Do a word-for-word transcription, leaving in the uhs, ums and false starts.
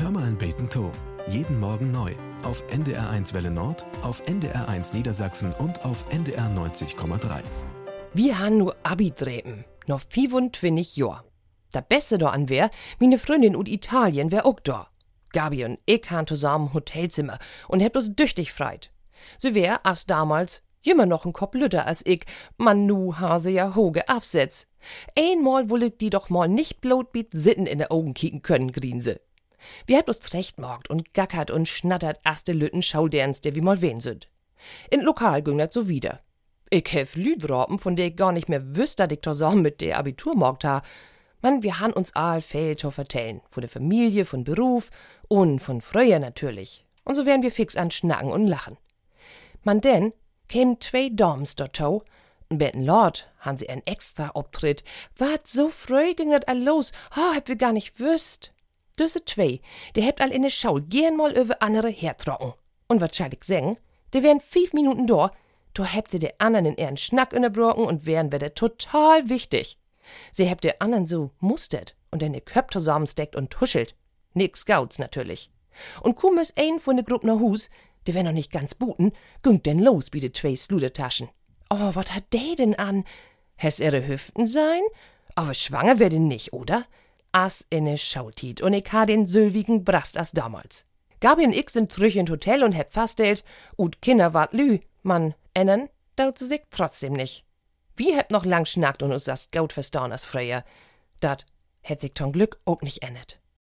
Hör mal ein Beten to. Jeden Morgen neu. Auf N D R eins Welle Nord, auf N D R eins Niedersachsen und auf N D R neunzig Komma drei. Wir han nur Abi dreben, noch fünfundzwanzig Jahr. Der Beste da an wär, meine Freundin ut Italien wär auch da. Gabi und ich han zusammen Hotelzimmer und hätt uns düchtig freit. Sie wär as damals immer noch ein Kopf lütter als ich, man nu hase ja hoge Absetz. Einmal wolle die doch mal nicht blot biet sitten in de Augen kicken können, Grinse. Wir hätt uns rechtmorgt und gackert und schnattert erste Lütten Schauderns, der wie mal wen sind. In Lokal ging dat so wieder. Ich hef Lüdrapen, von der ich gar nicht mehr wüsst, dat ich zusammen mit der Abitur morgt ha. Man, wir han uns all viel zu vertellen. Von der Familie, von Beruf und von früher natürlich. Und so wären wir fix an Schnacken und Lachen. Man denn kämen zwei Doms dortto. Betten Lord han sie ein extra Auftritt. Wat so früh ging dat all los? Ha, hab wir gar nicht wüsst. Düsse zwei, die hebt all in de Schau gern mal über andere hertrocken. Und wat schall ich sagen? Die wären fünf Minuten da, da hebt sie de anderen in ihren Schnack unterbrochen und wären wieder total wichtig. Sie hebt de anderen so mustert und in de Köp zusammensteckt und tuschelt. Nix Gauts natürlich. Und kum es ein von de Gruppe nach Hus, die wär noch nicht ganz buten, güngt denn los wie de zwei Sludertaschen. Oh, wat hat de denn an? Häs ihre Hüften sein? Aber schwanger wär denn nicht, oder? As inne Schautit und ich ha den sülwigen Brast as damals. Gabi und ich sind trüch in Hotel und heb faststellt, ut Kinder wart lü, man, ennen, daut sie sich trotzdem nicht. Wie heb noch lang schnackt und uns das Gaut verstaun as früher. Dat hätt sich ton Glück auch nicht ennet.